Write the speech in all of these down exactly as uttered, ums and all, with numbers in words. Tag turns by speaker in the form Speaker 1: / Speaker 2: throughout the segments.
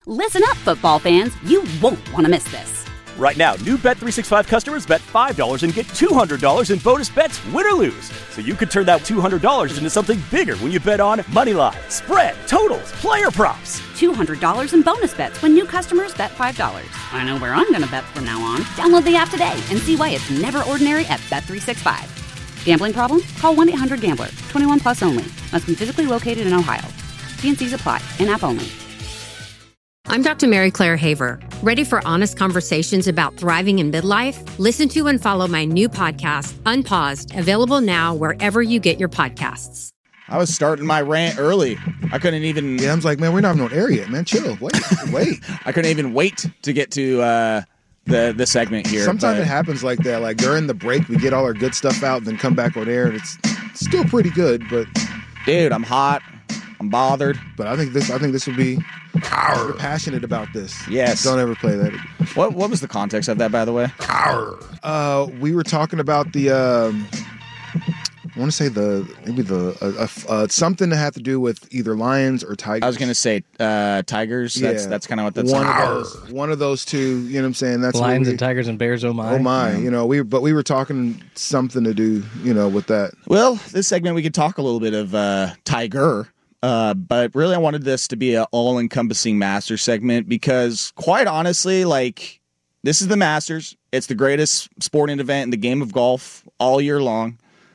Speaker 1: Listen up, football fans. You won't want to miss this.
Speaker 2: Right now, new Bet three sixty-five customers bet five dollars and get two hundred dollars in bonus bets, win or lose. So you could turn that two hundred dollars into something bigger when you bet on moneyline, spread, totals, player props.
Speaker 1: two hundred dollars in bonus bets when new customers bet five dollars. I know where I'm going to bet from now on. Download the app today and see why it's never ordinary at Bet three sixty-five. Gambling problem? Call one eight hundred gambler. twenty-one plus only. Must be physically located in Ohio. T and C's apply. In-app only.
Speaker 3: I'm Doctor Mary Claire Haver. Ready for honest conversations about thriving in midlife? Listen to and follow my new podcast, Unpaused, available now wherever you get your podcasts.
Speaker 4: I was starting my rant early. I couldn't even...
Speaker 5: Yeah, I was like, man, we're not even on air yet, man. Chill. Wait, wait.
Speaker 4: I couldn't even wait to get to uh, the, the segment here.
Speaker 5: Sometimes
Speaker 4: but...
Speaker 5: it happens like that. Like during the break, we get all our good stuff out and then come back on air, and it's still pretty good, but...
Speaker 4: Dude, I'm hot. I'm bothered.
Speaker 5: But I think this I think this will be... We're passionate about this.
Speaker 4: Yes.
Speaker 5: Don't ever play that again.
Speaker 4: What What was the context of that, by the way?
Speaker 5: Uh, we were talking about the... Um, I want to say the maybe the uh, uh, something to have to do with either lions or tigers.
Speaker 4: I was going to say uh, tigers. That's
Speaker 5: yeah.
Speaker 4: that's kind of what that's
Speaker 5: one
Speaker 4: like.
Speaker 5: of those. One of those two. You know what I'm saying? That's
Speaker 6: lions
Speaker 5: we,
Speaker 6: and tigers and bears. Oh my!
Speaker 5: Oh my!
Speaker 6: Yeah.
Speaker 5: You know we but we were talking something to do. You know with that.
Speaker 4: Well, this segment we could talk a little bit of uh, tiger. Uh, but really, I wanted this to be an all-encompassing Masters segment because, quite honestly, like, this is the Masters. It's the greatest sporting event in the game of golf all year long.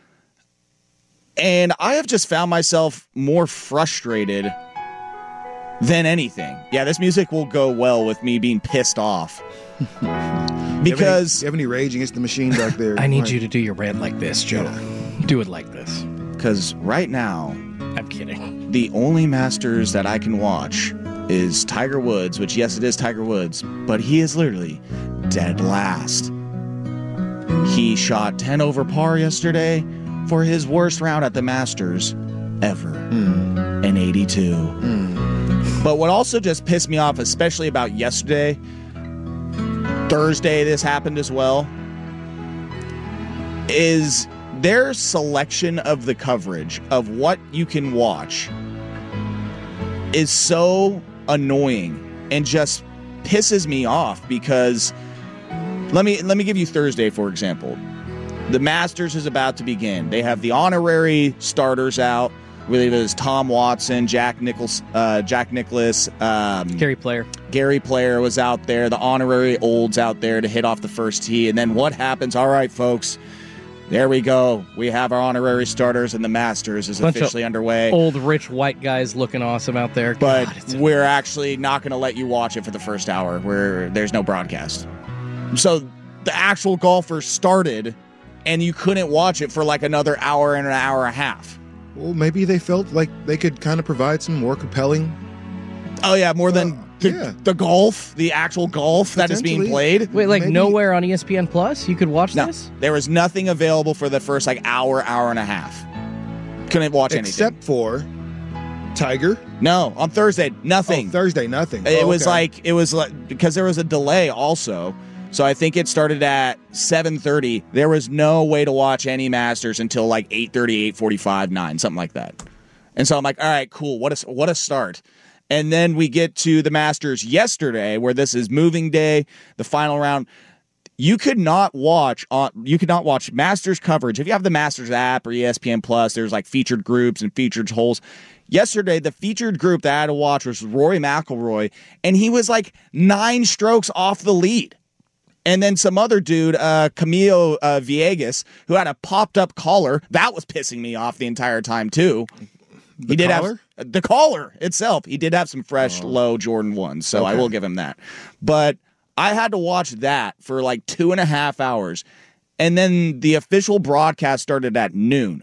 Speaker 4: And I have just found myself more frustrated than anything. Yeah, this music will go well with me being pissed off. Because...
Speaker 5: You have any, you have any rage against the machine back there?
Speaker 6: I need
Speaker 5: right.
Speaker 6: you to do your rant like this, Joe. Yeah. Do it like this.
Speaker 4: Because right now...
Speaker 6: I'm kidding.
Speaker 4: The only Masters that I can watch is Tiger Woods, which, yes, it is Tiger Woods, but he is literally dead last. He shot ten over par yesterday for his worst round at the Masters ever, mm. an eighty-two. Mm. But what also just pissed me off, especially about yesterday, Thursday this happened as well, is... their selection of the coverage of what you can watch is so annoying and just pisses me off because let me let me give you Thursday, for example. The Masters is about to begin. They have the honorary starters out. I believe it was Tom Watson, Jack Nicholas, uh, Jack Nicklaus, um,
Speaker 6: Gary Player.
Speaker 4: Gary Player was out there. The honorary olds out there to hit off the first tee. And then what happens? All right, folks. There we go. We have our honorary starters, and the Masters is
Speaker 6: Bunch
Speaker 4: officially underway.
Speaker 6: Old, rich, white guys looking awesome out there.
Speaker 4: But
Speaker 6: God,
Speaker 4: we're actually not going to let you watch it for the first hour where there's no broadcast. So the actual golfers started, and you couldn't watch it for like another hour and an hour and a half.
Speaker 5: Well, maybe they felt like they could kind of provide some more compelling...
Speaker 4: Oh, yeah, more than...
Speaker 5: Uh,
Speaker 4: The,
Speaker 5: yeah.
Speaker 4: the golf, the actual golf that is being played.
Speaker 6: Wait, like
Speaker 5: Maybe.
Speaker 6: nowhere on E S P N Plus? You could watch
Speaker 4: No,
Speaker 6: this?
Speaker 4: there was nothing available for the first like hour, hour and a half. Couldn't watch anything.
Speaker 5: Except for Tiger.
Speaker 4: No, on Thursday, nothing.
Speaker 5: Oh, Thursday, nothing.
Speaker 4: It
Speaker 5: oh,
Speaker 4: was
Speaker 5: okay.
Speaker 4: like, it was like, because there was a delay also. So I think it started at seven thirty. There was no way to watch any Masters until like eight thirty, eight forty-five, nine, something like that. And so I'm like, all right, cool. What a, what a start. And then we get to the Masters yesterday, where this is moving day, the final round. You could not watch on. You could not watch Masters coverage if you have the Masters app or E S P N Plus. There's like featured groups and featured holes. Yesterday, the featured group that I had to watch was Rory McIlroy, and he was like nine strokes off the lead. And then some other dude, uh, Camilo uh, Villegas, who had a popped up collar that was pissing me off the entire time too.
Speaker 5: The
Speaker 4: he did
Speaker 5: collar?
Speaker 4: have the collar itself. He did have some fresh oh. low Jordan ones, so okay. I will give him that. But I had to watch that for like two and a half hours, and then the official broadcast started at noon.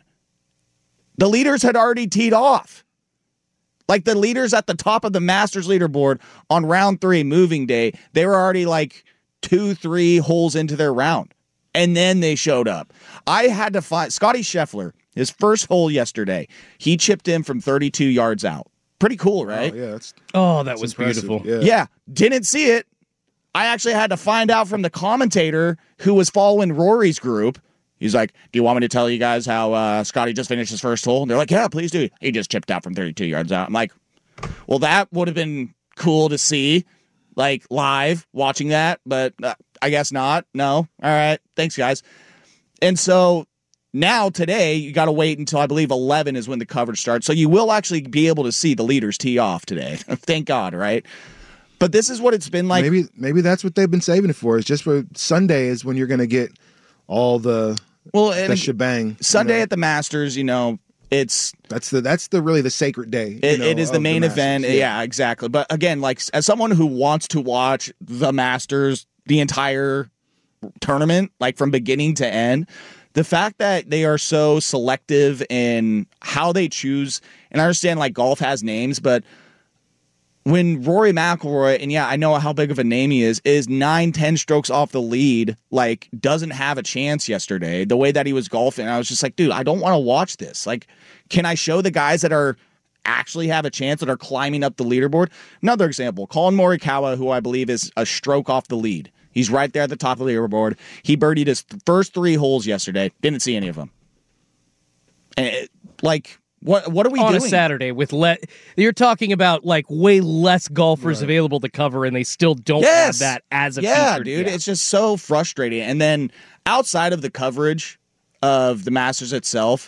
Speaker 4: The leaders had already teed off. Like the leaders at the top of the Masters leaderboard on round three, moving day, they were already like two, three holes into their round, and then they showed up. I had to find Scotty Scheffler. His first hole yesterday, he chipped in from thirty-two yards out. Pretty cool, right?
Speaker 5: Oh, yeah, that's,
Speaker 6: oh that
Speaker 5: that's
Speaker 6: was
Speaker 5: impressive.
Speaker 6: beautiful.
Speaker 5: Yeah.
Speaker 4: yeah, didn't see it. I actually had to find out from the commentator who was following Rory's group. He's like, do you want me to tell you guys how uh, Scotty just finished his first hole? And they're like, yeah, please do. He just chipped out from thirty-two yards out. I'm like, well, that would have been cool to see, like live watching that, but uh, I guess not. No. All right. Thanks, guys. And so now today, you got to wait until I believe eleven is when the coverage starts. So you will actually be able to see the leaders tee off today. Thank God, right? But this is what it's been like.
Speaker 5: Maybe maybe that's what they've been saving it for. Is just for Sunday is when you're going to get all the
Speaker 4: well,
Speaker 5: the
Speaker 4: and
Speaker 5: shebang.
Speaker 4: Sunday
Speaker 5: you know?
Speaker 4: at the Masters, you know, it's
Speaker 5: that's the that's the really the sacred day.
Speaker 4: It,
Speaker 5: know,
Speaker 4: it is the main
Speaker 5: the
Speaker 4: event.
Speaker 5: Masters.
Speaker 4: Yeah. yeah, exactly. But again, like as someone who wants to watch the Masters, the entire tournament, like from beginning to end, the fact that they are so selective in how they choose, and I understand like golf has names, but when Rory McIlroy, and yeah, I know how big of a name he is, is nine, ten strokes off the lead, like doesn't have a chance yesterday, the way that he was golfing, I was just like, dude, I don't want to watch this. Like, can I show the guys that are actually have a chance that are climbing up the leaderboard? Another example, Colin Morikawa, who I believe is a stroke off the lead. He's right there at the top of the leaderboard. He birdied his first three holes yesterday. Didn't see any of them. And it, like, what what are we
Speaker 6: on
Speaker 4: doing
Speaker 6: a Saturday with le- you're talking about like way less golfers right. available to cover, and they still don't
Speaker 4: yes.
Speaker 6: have that as a
Speaker 4: yeah,
Speaker 6: featured,
Speaker 4: dude.
Speaker 6: Yeah.
Speaker 4: It's just so frustrating. And then outside of the coverage of the Masters itself,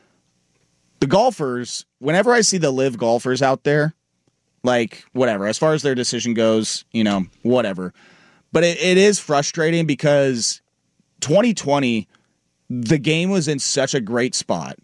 Speaker 4: the golfers. Whenever I see the live golfers out there, like whatever, as far as their decision goes, you know, whatever. But it, it is frustrating because twenty twenty, the game was in such a great spot.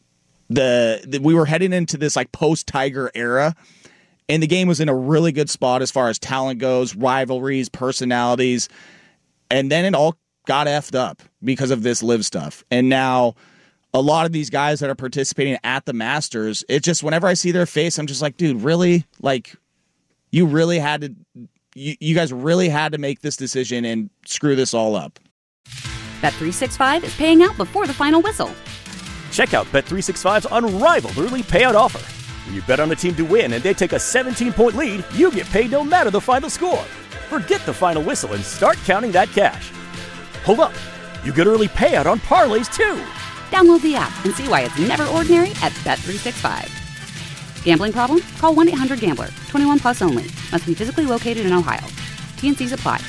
Speaker 4: The, the we were heading into this like post-Tiger era, and the game was in a really good spot as far as talent goes, rivalries, personalities, and then it all got effed up because of this live stuff. And now a lot of these guys that are participating at the Masters, it just whenever I see their face, I'm just like, dude, really? Like, you really had to, you, you guys really had to make this decision and screw this all up.
Speaker 1: Bet three sixty-five is paying out before the final whistle.
Speaker 2: Check out Bet three sixty-five's unrivaled early payout offer. When you bet on a team to win and they take a seventeen-point lead, you get paid no matter the final score. Forget the final whistle and start counting that cash. Hold up. You get early payout on parlays, too.
Speaker 1: Download the app and see why it's never ordinary at Bet three sixty-five. Gambling problem? Call one eight hundred gambler. twenty-one plus only. Must be physically located in Ohio. T and C's apply.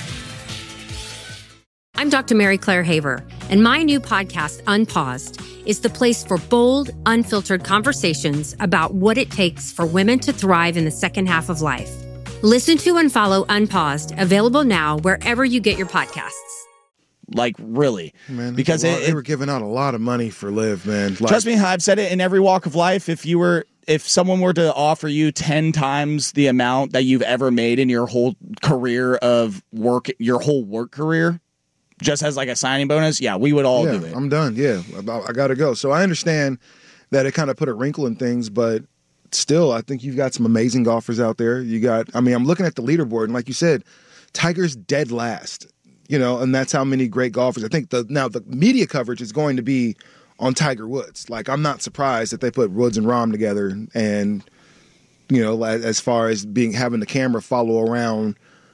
Speaker 3: I'm Doctor Mary Claire Haver, and my new podcast, Unpaused, is the place for bold, unfiltered conversations about what it takes for women to thrive in the second half of life. Listen to and follow Unpaused, available now wherever you get your podcasts.
Speaker 4: Like, really.
Speaker 5: Man,
Speaker 4: because
Speaker 5: lot,
Speaker 4: it,
Speaker 5: they were giving out a lot of money for Live, man. Like,
Speaker 4: trust me, I've said it in every walk of life. If you were, if someone were to offer you ten times the amount that you've ever made in your whole career of work, your whole work career, just as like a signing bonus, yeah, we would all
Speaker 5: yeah,
Speaker 4: do it.
Speaker 5: I'm done. Yeah, I, I got to go. So I understand that it kind of put a wrinkle in things, but still, I think you've got some amazing golfers out there. You got, I mean, I'm looking at the leaderboard, and like you said, Tiger's dead last. You know, and that's how many great golfers. I think the now the media coverage is going to be on Tiger Woods. Like, I'm not surprised that they put Woods and Rahm together, and you know, as far as being having the camera follow around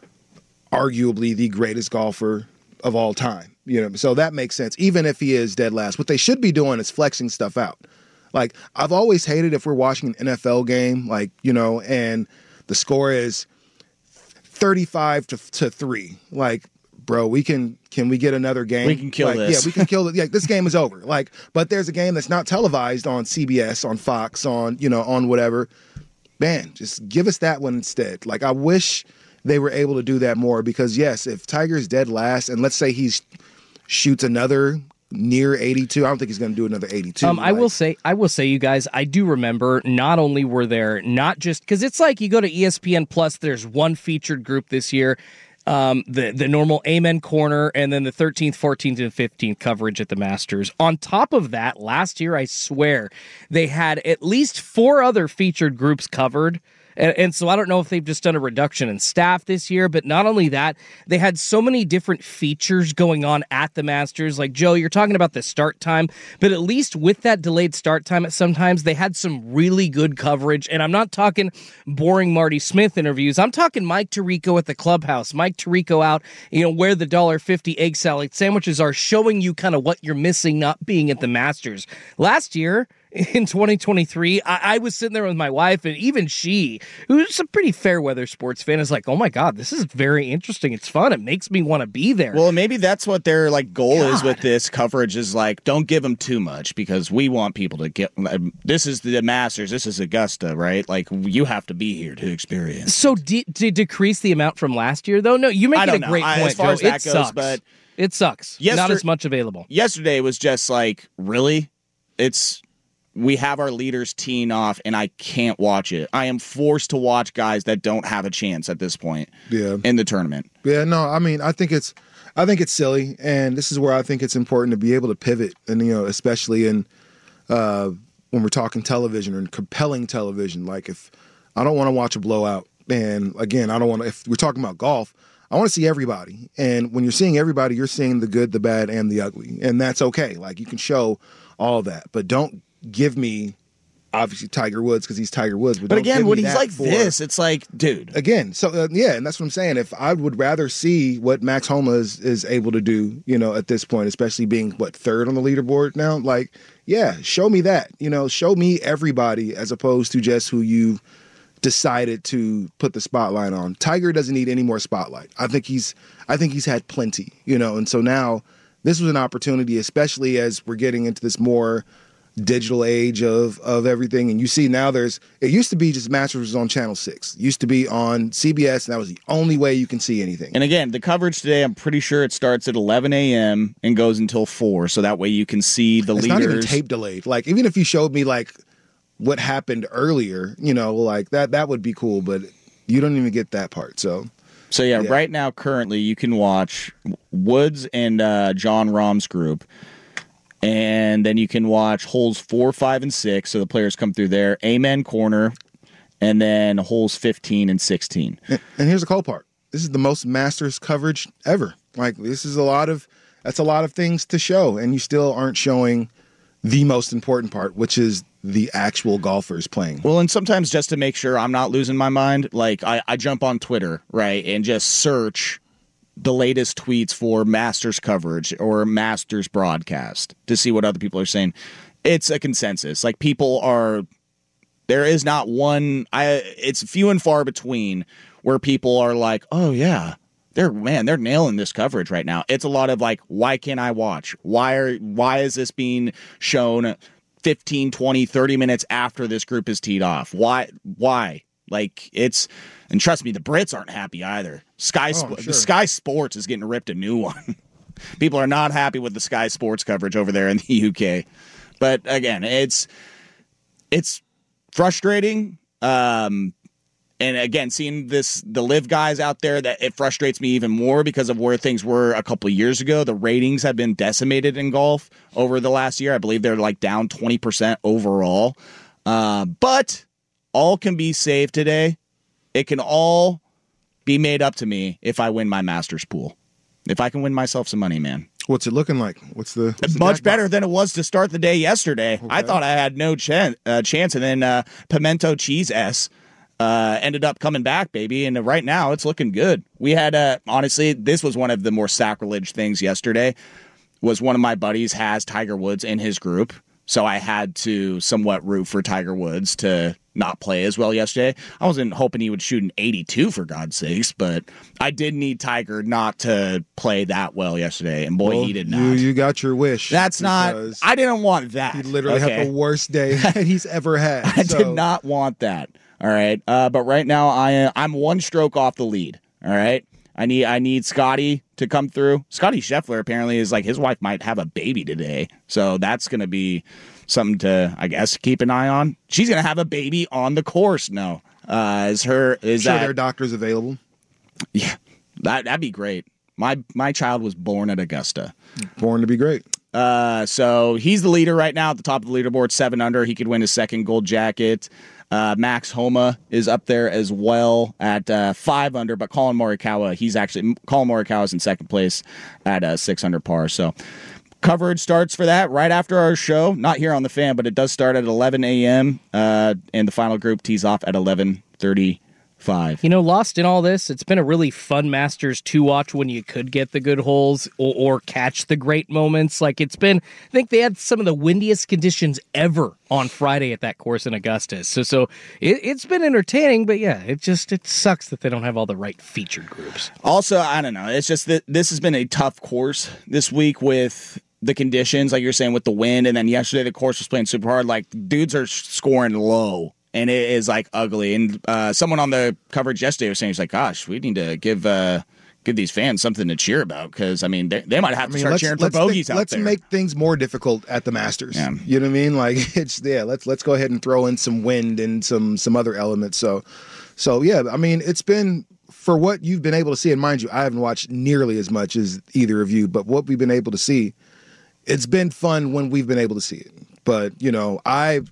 Speaker 5: arguably the greatest golfer of all time. You know, so that makes sense. Even if he is dead last, what they should be doing is flexing stuff out. Like, I've always hated if we're watching an N F L game, like, you know, and the score is thirty-five to to three. Like, bro, we can can we get another game?
Speaker 4: We can kill
Speaker 5: like,
Speaker 4: this.
Speaker 5: Yeah, we can kill it. Yeah, this game is over. Like, but there's a game that's not televised on C B S, on Fox, on, you know, on whatever. Man, just give us that one instead. Like, I wish they were able to do that more, because yes, if Tiger's dead last, and let's say he shoots another near eighty-two, I don't think he's going to do another eighty-two.
Speaker 6: Um, I
Speaker 5: like,
Speaker 6: will say, I will say, you guys, I do remember. Not only were there not just because it's like you go to E S P N Plus, there's one featured group this year. Um, the the normal Amen Corner, and then the thirteenth, fourteenth, and fifteenth coverage at the Masters. On top of that, last year, I swear, they had at least four other featured groups covered. And, and so I don't know if they've just done a reduction in staff this year, but not only that, they had so many different features going on at the Masters. Like, Joe, you're talking about the start time, but at least with that delayed start time, at sometimes they had some really good coverage. And I'm not talking boring Marty Smith interviews. I'm talking Mike Tirico at the clubhouse, Mike Tirico out, you know, where the one dollar fifty egg salad sandwiches are, showing you kind of what you're missing not being at the Masters. Last year, in twenty twenty-three. I, I was sitting there with my wife, and even she, who's a pretty fair weather sports fan, is like, oh my God, this is very interesting. It's fun. It makes me want to be there.
Speaker 4: Well, maybe that's what their like goal
Speaker 6: God.
Speaker 4: is with this coverage is like, don't give them too much because we want people to get, this is the Masters, this is Augusta, right? Like you have to be here to experience.
Speaker 6: So de- to decrease the amount from last year, though? No, you make
Speaker 4: I
Speaker 6: it
Speaker 4: don't
Speaker 6: a
Speaker 4: know.
Speaker 6: great
Speaker 4: I,
Speaker 6: point,
Speaker 4: as far
Speaker 6: Joe.
Speaker 4: as that
Speaker 6: it
Speaker 4: goes,
Speaker 6: sucks.
Speaker 4: but
Speaker 6: it sucks.
Speaker 4: Yester-
Speaker 6: Not as much available.
Speaker 4: Yesterday was just like, really? It's, we have our leaders teeing off, and I can't watch it. I am forced to watch guys that don't have a chance at this point
Speaker 5: Yeah.
Speaker 4: in the tournament.
Speaker 5: Yeah, no, I mean, I think it's, I think it's silly, and this is where I think it's important to be able to pivot, and you know, especially in uh, when we're talking television or compelling television. Like, if I don't want to watch a blowout, and again, I don't want to. If we're talking about golf, I want to see everybody, and when you're seeing everybody, you're seeing the good, the bad, and the ugly, and that's okay. Like, you can show all of that, but don't give me obviously Tiger Woods because he's Tiger Woods. But,
Speaker 4: But
Speaker 5: don't
Speaker 4: again,
Speaker 5: give me
Speaker 4: when he's
Speaker 5: that
Speaker 4: like
Speaker 5: for,
Speaker 4: this, it's like, dude.
Speaker 5: again, so uh, yeah, and that's what I'm saying. If I would rather see what Max Homa is, is able to do, you know, at this point, especially being what third on the leaderboard now, like, yeah, show me that, you know, show me everybody as opposed to just who you decided to put the spotlight on. Tiger doesn't need any more spotlight. I think he's, I think he's had plenty, you know, and so now this was an opportunity, especially as we're getting into this more digital age of of everything, and you see now there's it used to be just Masters was on Channel six, it used to be on C B S, and that was the only way you can see anything.
Speaker 4: And again, the coverage today, I'm pretty sure it starts at eleven a.m. and goes until four, so that way you can see the
Speaker 5: it's
Speaker 4: leaders.
Speaker 5: not even tape delayed. Like, even if you showed me like what happened earlier, you know, like that that would be cool, but you don't even get that part. So
Speaker 4: So yeah,
Speaker 5: Yeah.
Speaker 4: right now, currently, you can watch Woods and uh, John Rahm's group. And then you can watch holes four, five, and six. So the players come through there. Amen corner, and then holes fifteen and sixteen.
Speaker 5: And, and here's the cool part: this is the most Masters coverage ever. Like, this is a lot of that's a lot of things to show, and you still aren't showing the most important part, which is the actual golfers playing.
Speaker 4: Well, and sometimes just to make sure I'm not losing my mind, like I, I jump on Twitter, right, and just search the latest tweets for Masters coverage or Masters broadcast to see what other people are saying. It's a consensus. Like, people are, there is not one, I. it's few and far between where people are like, oh yeah, they're, man, they're nailing this coverage right now. It's a lot of like, why can't I watch? Why are, why is this being shown fifteen, twenty, thirty minutes after this group is teed off? Why, why? Like, it's, and trust me, the Brits aren't happy either. Sky,
Speaker 5: Oh,
Speaker 4: Sp-
Speaker 5: sure.
Speaker 4: the Sky Sports is getting ripped a new one. People are not happy with the Sky Sports coverage over there in the U K. But again, it's it's frustrating. Um, and again, seeing this the live guys out there, that it frustrates me even more because of where things were a couple of years ago. The ratings have been decimated in golf over the last year. I believe they're like down twenty percent overall. Uh, but all can be saved today. It can all be made up to me if I win my Masters pool. If I can win myself some money, man.
Speaker 5: What's it looking like? What's the what's the
Speaker 4: Much
Speaker 5: jackpot?
Speaker 4: better than it was to start the day yesterday. I thought I had no chan- uh, chance, and then uh, Pimento Cheese S uh, ended up coming back, baby. And right now, it's looking good. We had, uh, honestly, this was one of the more sacrilege things yesterday. Was one of my buddies has Tiger Woods in his group, so I had to somewhat root for Tiger Woods to not play as well yesterday. I wasn't hoping he would shoot an eighty-two, for God's sakes, but I did need Tiger not to play that well yesterday, and boy,
Speaker 5: Well,
Speaker 4: he did
Speaker 5: You,
Speaker 4: not.
Speaker 5: you got your wish.
Speaker 4: That's not.
Speaker 5: because
Speaker 4: I didn't want that.
Speaker 5: He literally
Speaker 4: okay?
Speaker 5: had the worst day that he's ever had.
Speaker 4: I
Speaker 5: so.
Speaker 4: did not want that. All right, uh, but right now I I'm one stroke off the lead. All right, I need I need Scotty to come through. Scotty Scheffler apparently is like, his wife might have a baby today, so that's gonna be something to, I guess, keep an eye on. She's gonna have a baby on the course. No, uh, is her is
Speaker 5: Sure,
Speaker 4: that
Speaker 5: there are doctors available.
Speaker 4: yeah that that'd be great. My my child was born at Augusta.
Speaker 5: Born to be great.
Speaker 4: Uh, so he's the leader right now at the top of the leaderboard, seven under. He could win his second gold jacket. Uh, Max Homa is up there as well at uh, five under, but Colin Morikawa, he's actually Colin Morikawa is in second place at uh, six under par. So coverage starts for that right after our show. Not here on the Fan, but it does start at eleven a.m. Uh, and the final group tees off at eleven thirty. five.
Speaker 6: You know, lost in all this, it's been a really fun Masters to watch when you could get the good holes or, or catch the great moments. Like, it's been, I think they had some of the windiest conditions ever on Friday at that course in Augusta. So, so it, it's been entertaining, but yeah, it just, it sucks that they don't have all the right featured groups.
Speaker 4: Also, I don't know. It's just that this has been a tough course this week with the conditions, like you're saying, with the wind. And then yesterday, the course was playing super hard. Like, dudes are scoring low. And it is, like, ugly. And uh, someone on the coverage yesterday was saying, he's like, gosh, we need to give uh, give these fans something to cheer about. Because, I mean, they, they might have to I mean, start cheering for bogeys
Speaker 5: think,
Speaker 4: out
Speaker 5: let's
Speaker 4: there.
Speaker 5: Let's make things more difficult at the Masters.
Speaker 4: Yeah.
Speaker 5: You know what I mean? Like, it's, yeah, let's let's go ahead and throw in some wind and some some other elements. So, so yeah, I mean, it's been, for what you've been able to see, and mind you, I haven't watched nearly as much as either of you, but what we've been able to see, it's been fun when we've been able to see it. But, you know, I've,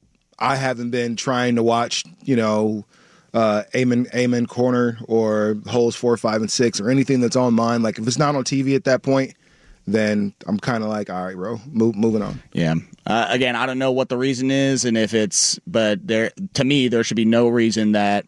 Speaker 5: I haven't been trying to watch, you know, uh, Amen, Amen Corner or holes four, five, and six or anything that's online. Like, if it's not on T V at that point, then I'm kind of like, all right, bro, move, moving on.
Speaker 4: Yeah. Uh, again, I don't know what the reason is, and if it's, but there, to me, there should be no reason that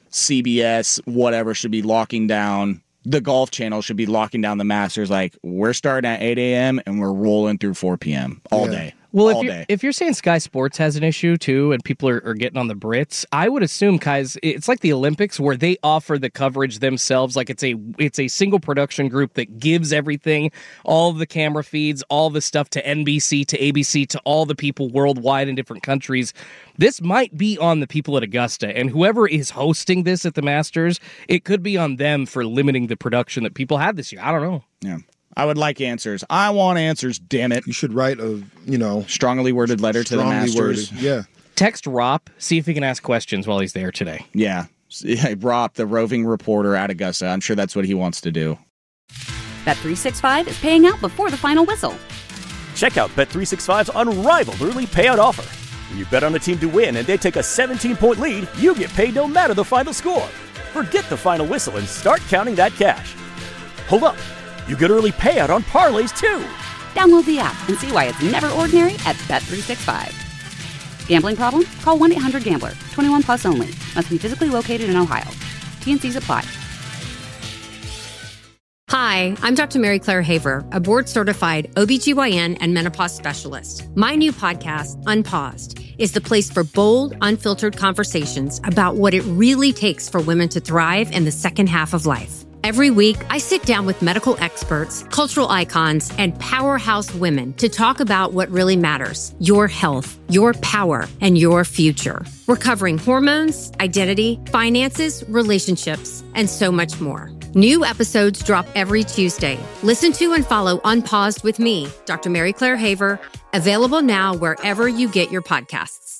Speaker 4: C B S, whatever, should be locking down. The Golf Channel should be locking down the Masters. Like, we're starting at eight a.m. and we're rolling through four p.m. all
Speaker 5: Yeah.
Speaker 4: day.
Speaker 6: Well,
Speaker 4: all
Speaker 6: if you're,
Speaker 4: day.
Speaker 6: if you're saying Sky Sports has an issue too, and people are, are getting on the Brits, I would assume, guys, it's like the Olympics where they offer the coverage themselves. Like it's a it's a single production group that gives everything, all of the camera feeds, all the stuff to N B C, to A B C, to all the people worldwide in different countries. This might be on the people at Augusta, and whoever is hosting this at the Masters, it could be on them for limiting the production that people had this year. I don't know.
Speaker 4: Yeah. I would like answers. I want answers, damn it.
Speaker 5: You should write a, you know,
Speaker 4: Strongly worded letter to the
Speaker 5: strongly
Speaker 4: Masters.
Speaker 5: worded. Yeah.
Speaker 6: Text Rop, see if he can ask questions while he's there today.
Speaker 4: Yeah. Yeah. Rob, the roving reporter at Augusta. I'm sure that's what he wants to do.
Speaker 1: Bet three sixty-five is paying out before the final whistle.
Speaker 2: Check out Bet three sixty-five's unrivaled early payout offer. When you bet on a team to win and they take a seventeen-point lead, you get paid no matter the final score. Forget the final whistle and start counting that cash. Hold up. You get early payout on parlays, too.
Speaker 1: Download the app and see why it's never ordinary at Bet three sixty-five. Gambling problem? Call one eight hundred gambler. twenty-one plus only. Must be physically located in Ohio. T N Cs apply.
Speaker 3: Hi, I'm Doctor Mary Claire Haver, a board-certified O B G Y N and menopause specialist. My new podcast, Unpaused, is the place for bold, unfiltered conversations about what it really takes for women to thrive in the second half of life. Every week, I sit down with medical experts, cultural icons, and powerhouse women to talk about what really matters: your health, your power, and your future. We're covering hormones, identity, finances, relationships, and so much more. New episodes drop every Tuesday. Listen to and follow Unpaused with me, Doctor Mary Claire Haver, available now wherever you get your podcasts.